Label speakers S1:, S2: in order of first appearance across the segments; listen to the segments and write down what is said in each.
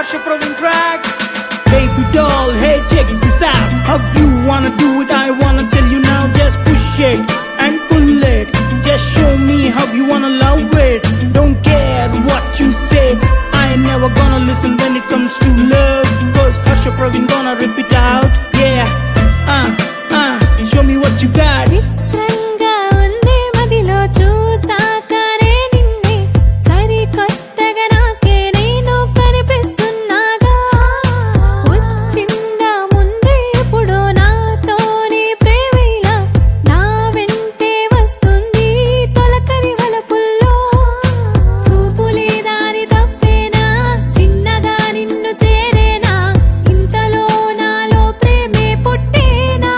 S1: Harsha Praveen track.
S2: Baby doll, hey check this out. How you wanna do it? I wanna tell you now. Just push it and pull it. Just show me how you wanna love it. Don't care what you say, I ain't never gonna listen when it comes to love. Cause Harsha Praveen gonna rip it out. Yeah, show me what you got.
S3: చిత్రంగా ఉంది మదిలో చూసాకనే నిన్నే సరికొత్తగా నాకే నేను కనిపిస్తున్నాగా వచ్చిందా ముందే ఎప్పుడో నాతోని ప్రేమిలా నా వెంటే వస్తుంది తొలకరి వలపుల్లో చూపులే దారి తప్పేనా చిన్నగా నిన్ను చేరేనా ఇంతలో నాలో ప్రేమే పుట్టేనా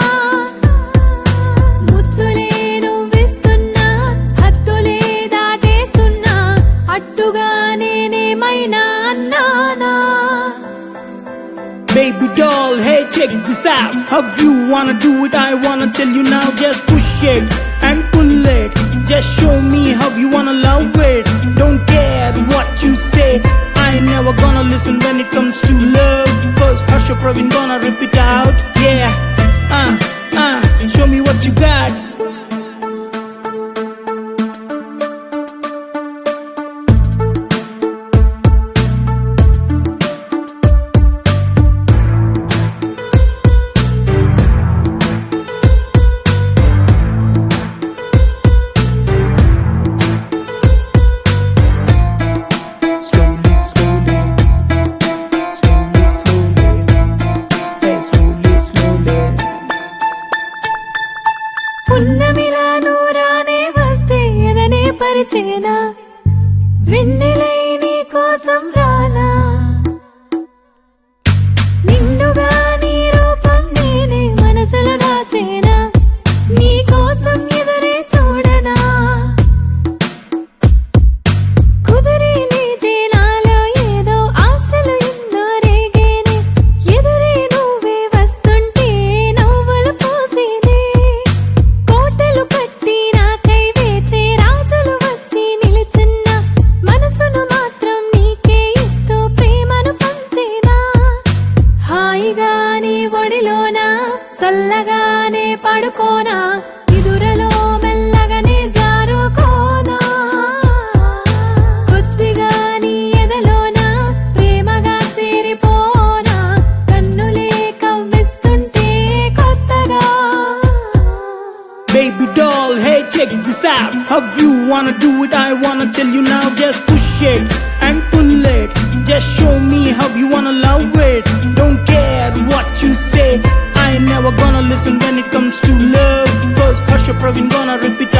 S3: ముద్దులే నువ్విస్తున్నా హద్దులే దాటేస్తున్నా అడ్డుగా నేనేమైనా అన్నానా
S2: Baby doll, hey check this out. How you wanna do it? I wanna tell you now. Just push it and pull it. Just show me how you wanna love it. Don't care what you say, I ain't never gonna listen when it comes to love. Cause Harsha Praveen gonna rip it out. Yeah, show me what you got. Slowly, slowly, slowly, slowly, hey, slowly, slowly.
S3: పున్నమిలా నూరానే వస్తే ఎదనే పరిచేనా వెన్నెలై నీ కోసం రానా నిన్నుగా నీ రూపం నేనే మనసులో దాచేనా నీ కోసం ఎదురే చూడనా కుదిరే లేదే నాలో ఏదో ఆశలు ఎన్నో రేగేనే ఎదురే నువ్వే వస్తుంటే నవ్వులు పూసేనే కోటలు కట్టి నాకై వేచే రాజులు వచ్చి నిలుచున్నా మనసును మాత్రం నీకే ఇస్తూ ప్రేమను పంచేనా హాయిగా నీ ఒడిలోనా చల్లగానే పడుకోనా నిదురలో మెల్లగానే జారుకోనా కొద్దిగా నీ ఎదలోనా ప్రేమగా చేరిపోనా కన్నులే కవ్విస్తుంటే కొత్తగా
S2: Baby doll, hey check this out. How you wanna do it? I wanna tell you now. Just push it and pull it. Just show me how you wanna love it. Don't care what you say, I ain't never gonna listen when it comes to love. Cause Harsha Praveen gonna rip it